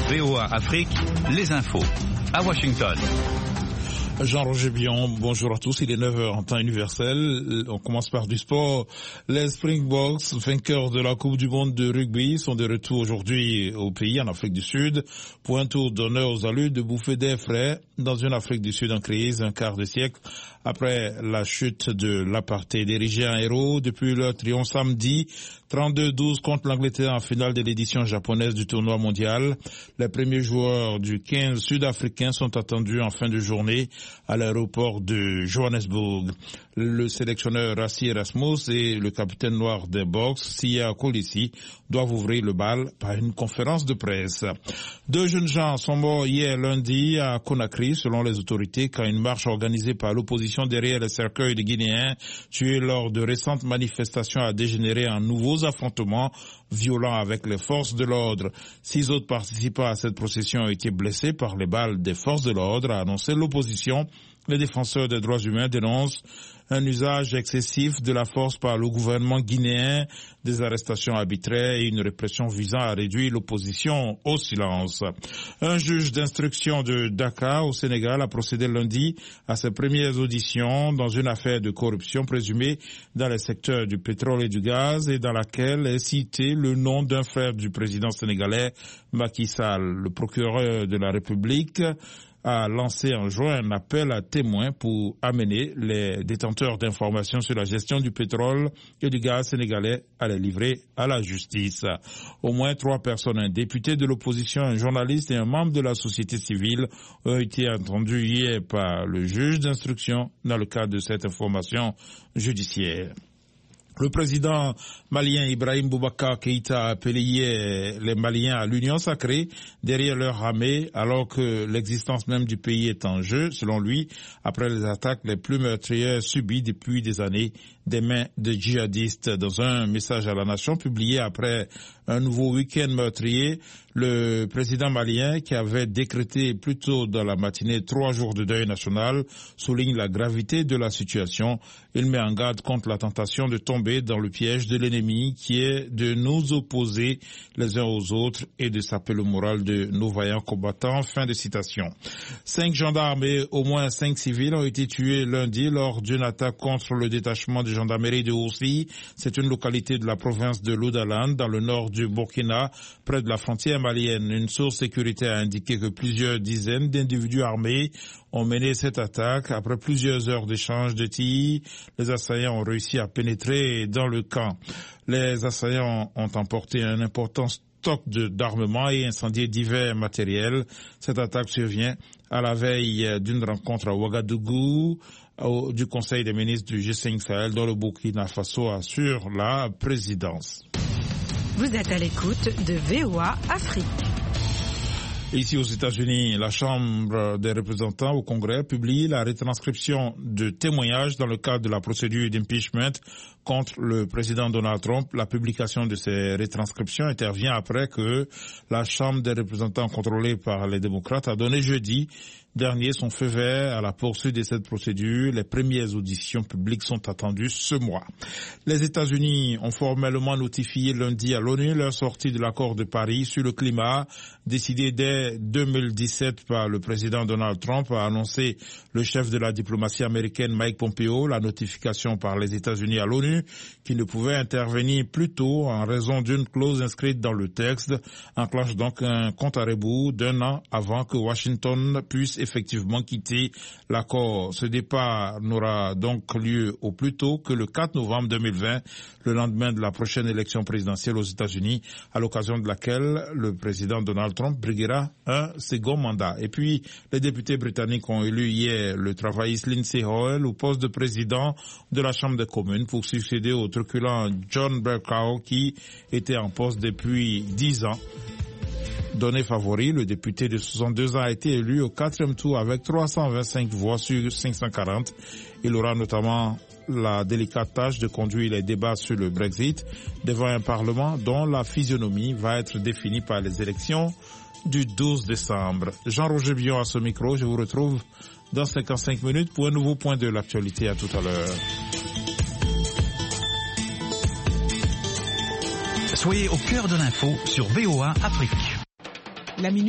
VOA Afrique, les infos. À Washington. Jean-Roger Bion, bonjour à tous, il est 9h en temps universel. On commence par du sport. Les Springboks, vainqueurs de la Coupe du Monde de rugby, sont de retour aujourd'hui au pays, en Afrique du Sud, pour un tour d'honneur aux allures de bouffer d'air frais dans une Afrique du Sud en crise, un quart de siècle après la chute de l'apartheid. Érigés en héros depuis leur triomphe samedi, 32-12 contre l'Angleterre en finale de l'édition japonaise du tournoi mondial. Les premiers joueurs du 15 sud-africains sont attendus en fin de journée à l'aéroport de Johannesburg. Le sélectionneur Rassie Erasmus et le capitaine noir des Boks, Siya Kolisi, doivent ouvrir le bal par une conférence de presse. 2 jeunes gens sont morts hier lundi à Conakry, selon les autorités, quand une marche organisée par l'opposition derrière le cercueil des Guinéens, tués lors de récentes manifestations, a dégénéré en nouveaux affrontements violents avec les forces de l'ordre. 6 autres participants à cette procession ont été blessés par les balles des forces de l'ordre, a annoncé l'opposition. Les défenseurs des droits humains dénoncent un usage excessif de la force par le gouvernement guinéen, des arrestations arbitraires et une répression visant à réduire l'opposition au silence. Un juge d'instruction de Dakar au Sénégal a procédé lundi à ses premières auditions dans une affaire de corruption présumée dans les secteurs du pétrole et du gaz et dans laquelle est cité le nom d'un frère du président sénégalais, Macky Sall. Le procureur de la République a lancé en juin un appel à témoins pour amener les détenteurs d'informations sur la gestion du pétrole et du gaz sénégalais à les livrer à la justice. Au moins 3 personnes, un député de l'opposition, un journaliste et un membre de la société civile, ont été entendus hier par le juge d'instruction dans le cadre de cette information judiciaire. Le président malien Ibrahim Boubacar Keïta a appelé hier les Maliens à l'union sacrée derrière leur armée, alors que l'existence même du pays est en jeu, selon lui, après les attaques les plus meurtrières subies depuis des années des mains de djihadistes. Dans un message à la nation publié après un nouveau week-end meurtrier, le président malien, qui avait décrété plus tôt dans la matinée 3 jours de deuil national, souligne la gravité de la situation. Il met en garde contre la tentation de tomber dans le piège de l'ennemi, qui est de nous opposer les uns aux autres et de saper le moral de nos vaillants combattants. Fin de citation. 5 gendarmes et au moins 5 civils ont été tués lundi lors d'une attaque contre le détachement de gendarmerie de Houssi. C'est une localité de la province de Loudalan, dans le nord du Burkina, près de la frontière malienne. Une source sécuritaire a indiqué que plusieurs dizaines d'individus armés ont mené cette attaque. Après plusieurs heures d'échange de tirs, les assaillants ont réussi à pénétrer dans le camp. Les assaillants ont emporté un important stock d'armement et incendié divers matériels. Cette attaque survient à la veille d'une rencontre à Ouagadougou du Conseil des ministres du G5 Sahel, dont le Burkina Faso assure la présidence. Vous êtes à l'écoute de VOA Afrique. Ici aux États-Unis, la Chambre des représentants au Congrès publie la retranscription de témoignages dans le cadre de la procédure d'impeachment contre le président Donald Trump. La publication de ces retranscriptions intervient après que la Chambre des représentants contrôlée par les démocrates a donné jeudi dernier son feu vert à la poursuite de cette procédure. Les premières auditions publiques sont attendues ce mois. Les États-Unis ont formellement notifié lundi à l'ONU leur sortie de l'accord de Paris sur le climat, décidé dès 2017 par le président Donald Trump, a annoncé le chef de la diplomatie américaine Mike Pompeo. La notification par les États-Unis à l'ONU, qui ne pouvait intervenir plus tôt en raison d'une clause inscrite dans le texte, enclenche donc un compte à rebours d'1 an avant que Washington puisse effectivement quitter l'accord. Ce départ n'aura donc lieu au plus tôt que le 4 novembre 2020, le lendemain de la prochaine élection présidentielle aux États-Unis, à l'occasion de laquelle le président Donald Trump briguera un second mandat. Et puis, les députés britanniques ont élu hier le travailliste Lindsay Hoyle au poste de président de la Chambre des communes pour succéder au truculent John Bercow, qui était en poste depuis 10 ans. Donné favori, le député de 62 ans a été élu au 4e tour avec 325 voix sur 540. Il aura notamment la délicate tâche de conduire les débats sur le Brexit devant un Parlement dont la physionomie va être définie par les élections du 12 décembre. Jean-Roger Bion à ce micro. Je vous retrouve dans 55 minutes pour un nouveau point de l'actualité. À tout à l'heure. Soyez au cœur de l'info sur VOA Afrique. La minute